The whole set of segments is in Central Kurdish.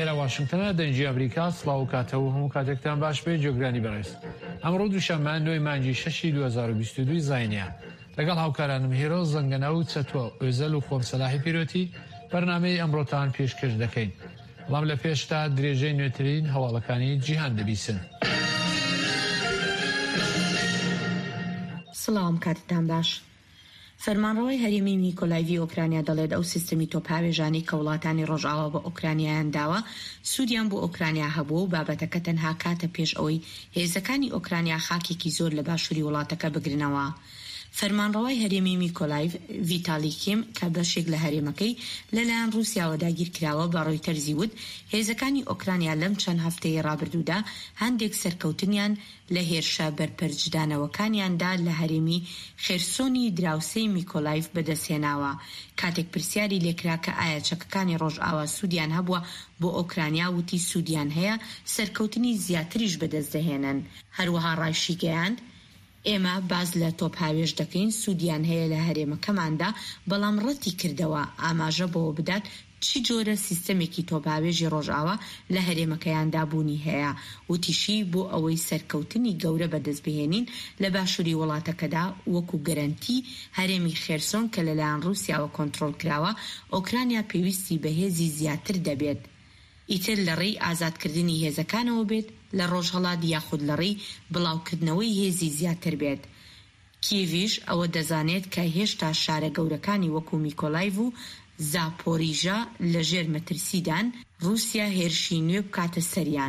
لە واشنگتنە دەنجی ئەمریکا سڵاو و کاتەوە هەموو کاتێکتان باش بێ جێگرانی بەڕێز. ئەمڕۆ دووشەممە 9 مانگی 6 2022 زاینیە لەگەڵ هاوکارانم هێرۆ زەنگەنە و چەتۆ ئۆزەل و خۆم سەلاحی پیرۆتی بەرنامەی ئەمڕۆتان پێشکەش دەکەین. بەڵام لە پێشتا درێژەی نوێترین هەواڵەکانی جیهان دەبیسن. سڵاوم کاتتان باش. فەرمانڕەوەی هەرێمی میکۆلایڤی ئۆکرانیا دەڵێت ئەو سیستەمی تۆپاوێژانی کە وڵاتانی ڕۆژئاوا بە ئۆکرانیایان داوە سوودیان بۆ ئۆکرانیا هەبووە و بابەتەکە تەنها کاتە پێش ئەوەی هێزەکانی ئۆکرانیا خاکێکی زۆر لە باشووری وڵاتەکە بگرنەوە. فەرمانڕەوای هەرێمی میکۆلایڤ ڤیتالی کیم کە بەشێک لە هەرێمەکەی لەلایەن رووسیاوە داگیر کراوە بە ڕۆیتەرزی وت هێزەکانی ئۆکرانیا لەم چەند هەفتەی ڕابردوودا هەندێک سەرکەوتنیان لە هێرشە بەرپەرجدانەوەکانیاندا لە هەرێمی خێرسۆنی دراوسەی میکۆلایڤ بەدەستهێناوە کاتێک پرسیاری لێکرا کە ئایا چەکەکانی ڕۆژئاوا سوودیان هەبووە بۆ ئۆکرانیا وتی سوودیان هەیە سەرکەوتنی زیاتریش بەدەست دەهێنن. هەروەها ڕایشی گەیاند ئێمە باز لە تۆپاوێژ دەکەین سوودیان هەیە لە هەرێمەکەماندا بەڵام ڕەتی کردەوە ئاماژە بۆ بدات چی جۆرە سیستەمێکی تۆپاوێژی ڕۆژئاوا لە هەرێمەکەیاندا بوونی هەیە وتیشی بۆ ئەوەی سەرکەوتنی گەورە بەدەست بهێنین لە باشووری وڵاتەکەدا وەکو گەرانتی هەرێمی خێرسۆن کە لەلایەن رووسیاوە کۆنتڕۆڵ کراوە ئۆکرانیا پێویستی بە هێزی زیاتر دەبێت ئیتر لە ڕێی ئازادکردنی هێزەکانەوە بێت لە ڕۆژهەڵات یاخود لە ڕێی بڵاوکردنەوەی هێزی زیاتر بێت. کیڤیش ئەوە دەزانێت کە هێشتا شارە گەورەکانی وەکو میکۆلایڤ و زاپۆریژا لە ژێر مەترسیدان رووسیا هێرشی نوێ بکاتە سەریان.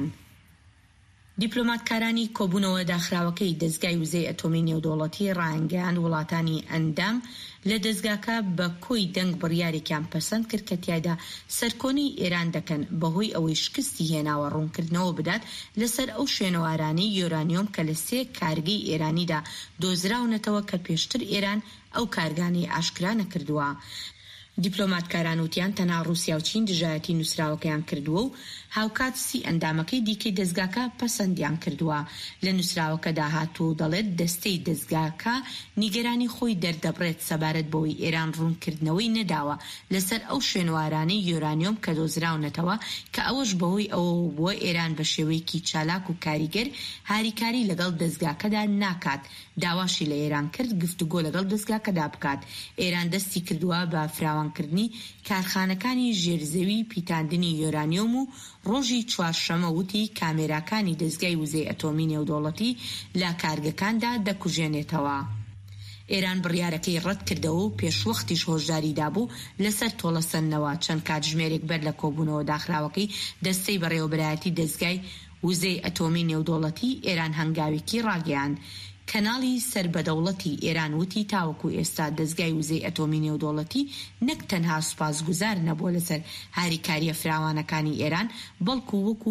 دیپلۆماتکارانی کۆبوونەوە داخراوەکەی دەستگای وزەی ئەتۆمی نێودەوڵەتی ڕایانگەیاند وڵاتانی ئەندام لە دەستگاکە بە کۆی دەنگ بڕیارێکیان پەسەند کرد کە تیایدا سەرکۆنی ئێران دەکەن بەهۆی ئەوەی شکستی هێناوە ڕوونکردنەوە بدات لەسەر ئەو شوێنەوارانەی یۆرانیۆم کە لە 3 کارگەی ئێرانیدا دۆزراونەتەوە کە پێشتر ئێران ئەو کارگانی ئاشکرا نەکردووە. دیپلۆماتکاران وتیان تەنها رووسیا و چین دژایەتی نووسراوەکەیان کردووە و هاوکاتسی ئەندامەکەی دیکەی دەستگاکە پەسەندیان کردووە. لە نووسراوەکەدا هاتوو دەڵێت دەستەی دەستگاکە نیگەرانی خۆی دەردەبڕێت سەبارەت بەوەی ئێران ڕوونکردنەوەی نەداوە لەسەر ئەو شوێنوارانەی یۆرانیۆم کە دۆزراونەتەوە کە ئەوەش بەهۆی ئەوە بووە ئێران بە شێوەیەکی چالاک و کاریگەر هاریکاری لەگەڵ دەستگاکەدا ناکات داواشی لە ئێران کرد گفتوگۆ لەگەڵ دەستگاکەدا بکات. ئێران دەستی کردووە بە فراوانکردنی کارخانەکانی ژێرزەوی پیتاندنی یۆرانیۆم و ڕۆژی چوارشەمە وتی کامێراکانی دەستگای وزەی ئەتۆمی نێودەوڵەتی لە کارگەکاندا دەکوژێنێتەوە. ئێران بڕیارەکەی ڕەت کردەوە و پێشوەختیش هۆشداری دابوو لەسەر تۆڵەسەندنەوە چەند کاتژمێرێک بەر لە کۆبوونەوە داخراوەکەی دەستەی بەڕێوەبەرایەتی دەستگای وزەی ئەتۆمی نێودەوڵەتی ئێران هەنگاوێکی ڕاگەیاند. کەناڵی سەربەدەوڵەتی ئێران وتی تاوەکو ئێستا دەستگای وزەی ئەتۆمی نێودەوڵەتی نەک تەنها سوپاسگوزار نەبووە لەسەر هاریکاریە فراوانەکانی ئێران بەڵکو وەکو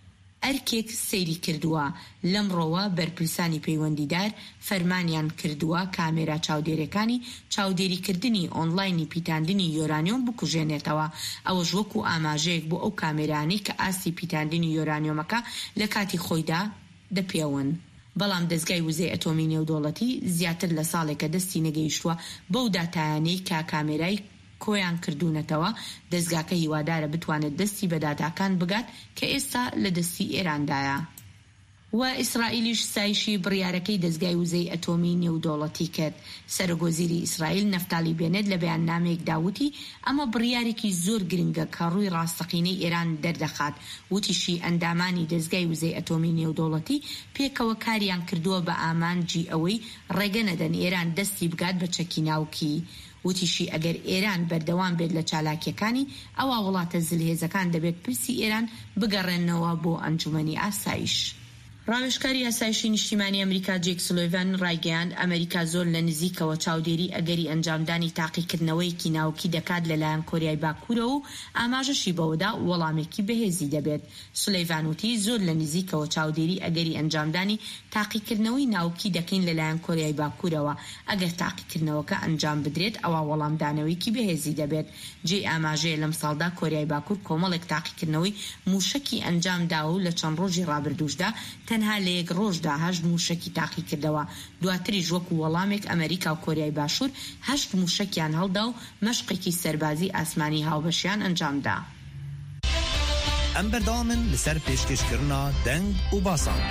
ئەرکێک سەیری کردووە. لەمڕۆوە بەرپرسانی پەیوەندیدار فەرمانیان کردووە کامێرا چاودێریەکانی چاودێریکردنی ئۆنلاینی پیتاندنی یۆرانیۆم بکوژێنێتەوە. ئەوەش وەکو ئاماژەیەک بۆ ئەو کامێرانی کە ئاستی پیتاندنی یۆرانیۆمەکە لە کاتی خۆیدا دەپێون. بەڵام دەستگای وزەی ئەتۆمی نێودەوڵەتی زیاتر لە ساڵێکە دەستی نەگەیشتووە بەو داتایانەی کە کامێرای کۆیان کردوونەتەوە دەستگاکە هیوادارە بتوانێت دەستی بە داتاکان بگات کە ئێستا لە دەستی ئێراندایە. و ئیسرائیلیش سایشی بڕیارەکەی دەستگای وزەی ئەتۆمی نێودەوڵەتی کرد. سەرۆگۆزیری ئیسرائیل نەفتالی بێنێت لە بەیاننامەیەک داوتی ئەمە بڕیارێکی زۆر گرنگە کە ڕووی ڕاستەقینەی ئێران دەردەخات. وتیشی ئەندامانی دەستگای وزەی ئەتۆمی نێودەوڵەتی پێکەوە کاریان کردووە بە ئامانجی ئەوەی ڕێگە نەدەن ئێران دەستی بگات بە چەکی ناوکی. وتیشی ئەگەر ئێران بەردەوام بێت لە چالاکیەکانی ئەوە وڵاتە زلهێزەکان دەبێت پرسی ئێران بگەڕێنەوە بۆ ئەنجومەنی ئاسایش. ڕاوێژکاری ئاسایشی نیشتیمانی ئەمریکا جێک سولۆڤان ڕایگەیاند ئەمریکا زۆر لە نزیکەوە چاودێری ئەگەری ئەنجامدانی تاقیکردنەوەیەکی ناوکی دەکات لەلایەن کۆریای باکوورەوە و ئاماژەشی بەوەدا وەڵامێکی بەهێزی دەبێت. سولۆڤان وتی زۆر لە نزیکەوە چاودێری ئەگەری ئەنجامدانی تاقیکردنەوەی ناوکی دەکەین لەلایەن کۆریای باکوورەوە. ئەگەر تاقیکردنەوەکە ئەنجام بدرێت ئەوە وەڵامدانەوەیکی بەهێزی دەبێت. جێ ئاماژەیە لەم ساڵدا کۆریای باکوور کۆمەڵێک تاقیکردنەوەی موشکی ئەنجامدا و لە چەند ڕۆژی ڕابردووشدا تەنها لە یەک ڕۆژدا 8 موشکی تاقی کردەوە. دواتریش وەکو وەڵامێک ئەمریکا و کۆریای باشوور 8 موشکیان هەڵدا و مەشقێکی سەربازی ئاسمانی هاوبەشیان ئەنجامدا. ام بردامن لسر پیشکش کرنا دنگ و باسان.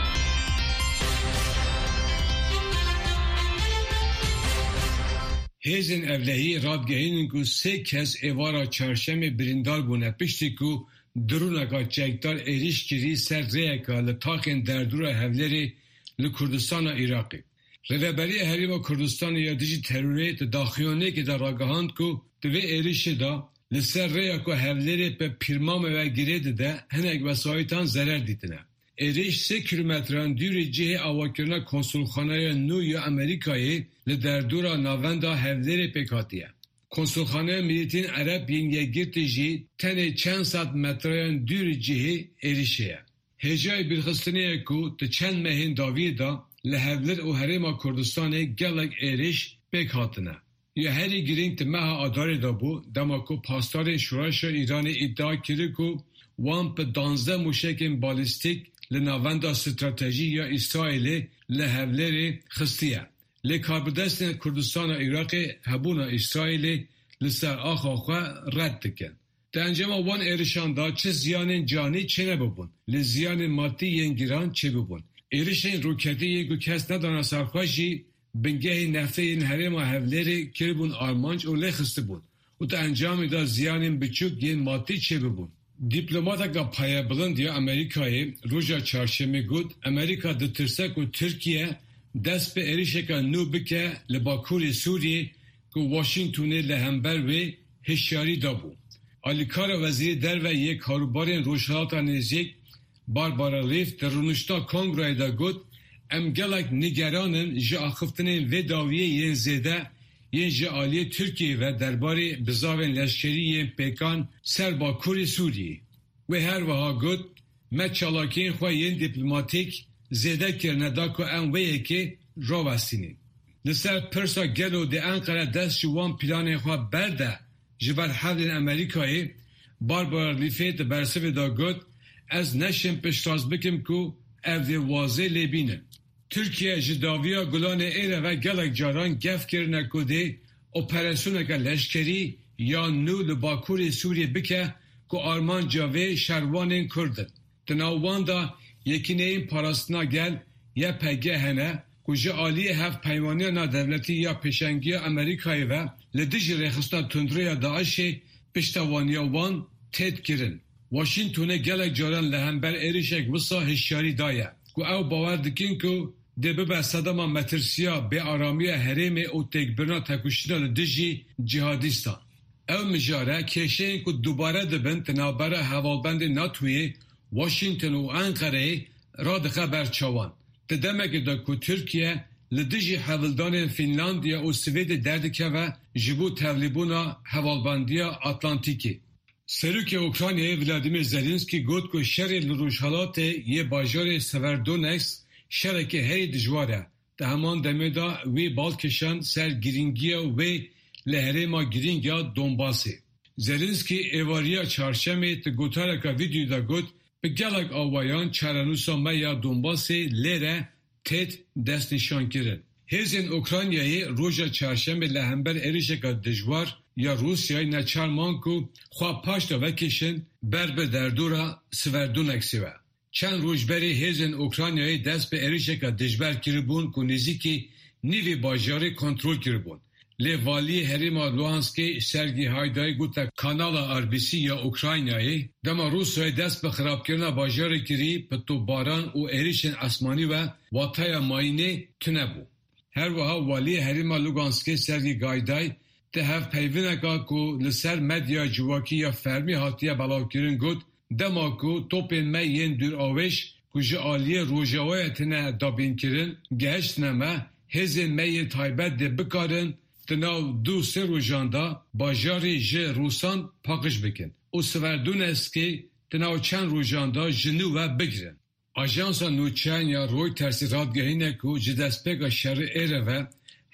هیزن اولهی رادگهینن کو سه کس ایوارا چارشم بریندار بونه پشتی کو درونگا چکدار ایریش کری سر ریکا لطاقین دردور هفلری لکردستان عراقی. رهبری حریم کردستان یا دیجی تروریت داخلیونه که در راگهاند کو دوی ایریش دا لسر ریکا هفلری به پیرمام و گرید ده هنگ وسایتان ضرر دیدنه. ایریش 3 کیلومتران دوری جه آواکرنا کنسولخانه نو یا امریکایی لدردورا ناوندا هفلری پکاتیه. کنسولخانه ملیتین عرب ینگه گرتی جی تنه چند ساعت متران دوری جه ایریشه. هجای برخستنیه کو ده چند مهین داویدا لحفلر و حریم کردستان گلگ ایریش پکاتنه. یا هری گرینگ تمها آداری دا بو دما کو پاسدار شورش ایران ادعا کرده کو وان په 12 موشکین بالیستیک لناوندا استراتژی یا اسرائیل لهولری خستیه. لکاربدستن کردستان و عراق هبونا اسرائیل لسر آخوا رد دکن. در انجام وان ایرشان دا چه زیان جانی چه نببون. لزیان مادی ینگیران چه ببون. ایرشان روکتی یکو کس ندانا سرخوشی بنگه نفته این حریم هولری کربون آرمانج و لخسته بود. و در انجام دا زیان بچوک ین مادی چه ببون. دیپلماتکا پایه بلند یا امریکایی روژا چارشمی گود امریکا دترسک و ترکیه دست به ایریشکا نو بکه لباکوری سوریه که واشنگتونه لهمبر و هشیاری دابو. آلیکار وزیر در و یک کاروبارین روشهاتا نزیک باربارا لیف در رونشتا کنگرای دا گود ام گلک نگرانن جا آخفتنین و داویه ین زیده ین جعالی ترکیه و درباره بزاوین لشکری ین پیکان سر با کوری سوریه و هر وها گود ما چالاکین خواه ین دیپلماتیک زیده کرنه دا که ام ویه که را وستینین. نسر پرسا گلو ده انقره دست جوان پلان خواه برده جبر حفل امریکایی باربار لیفیت برسوی دا گود از نشم پشتاز بکم که او ده واضح لبینه. Türkiye jidavia gulane ere ve gelek caran gef kirine kude operasyoneka leşkeri ya nû li Bakurê Sûriye bike ku armanca ve şervanên Kurdin. Di navban da yekineyên parastina gel YPG hene ku ji aliyê hevpeywaniya devletî ya pêşengiya Amerîkayê ve li dijî rêxistina tundrêya Daişê piştevaniya wan têt kirin. Washingtonê gelek caran li hember êrişek wisa hişyarî daye ku ew bawer dikin ku de bibe sedema metirsiya be aramiya herêmê û têkbirina tekuşîna li dijî cihadîstan. Ew mijare kêşeyên ku dubare dibin di navbera hevalbendê NATOyê Washington û Enqereyê radixe ber çawan. Di demekê de ku Tirkiye li dijî hevildanên Finlandiya û Swêdê derdikeve ji bo tevlîbûna hevalbendiya Atlantîkê. Serokê Ukraynayê Vladimir Zelenskî got ku şerê li rojhilatê yê bajarê Severdonetsk şerekê herî dijwar e. Di heman demê da wê balkişan ser girîngiya wê li herêma girîng ya Donbasê. Zelenskî êvariya çarşemê di gotareka vîdyoyê da got bi gelek awayan çarenûsa me ya Donbasê lêre têt destnîşankirin. Hêzên Ukraynayê roja çarşemê li hember êrişeka dijwar ya Rusyayê neçarman ku xwe paş da vekişin ber bi derdora Severodonetskê ve. Çend roj berê hêzên Ukraynayê dest bi êrişeka dijber kiribûn ku nêzîkî nîvê bajarê kontrol kiribûn. Lê valiyê herêma Luhanskê Sergî Haydayê gote kanala RBC ya Ukraynayê dema Rusyayê dest bi xirabkirina bajarê kirî bi topbaran û êrişên esmanî ve wataya mayînê tune bû. Her wiha valiyê herêma Luhanskê Sergî Haydayê di hevpeyvineka ku li ser medya civakî ya fermî hatiye belavkirin got dema ku topên me yên dûravêj ku ji aliyê Rojavayê tune dabînkirin gehiştine me hêzên me yên taybet dê bikarin di nav 2-3 rojan da bajarê ji Rûsan paqij bikin û Severdonetskê di nav çend rojan da ji nû ve bigirin. Ajansa nûçeyên ya Reutersê radgehîne ku ji destpêka şerê êre ve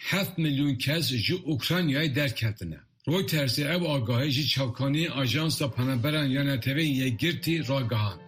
7 milyon kes ji Ukraynayê derketine. Reutersê ev agahî ji çavkaniyên Ajansa Penaberan ya Netewên Yekgirtî ragihan.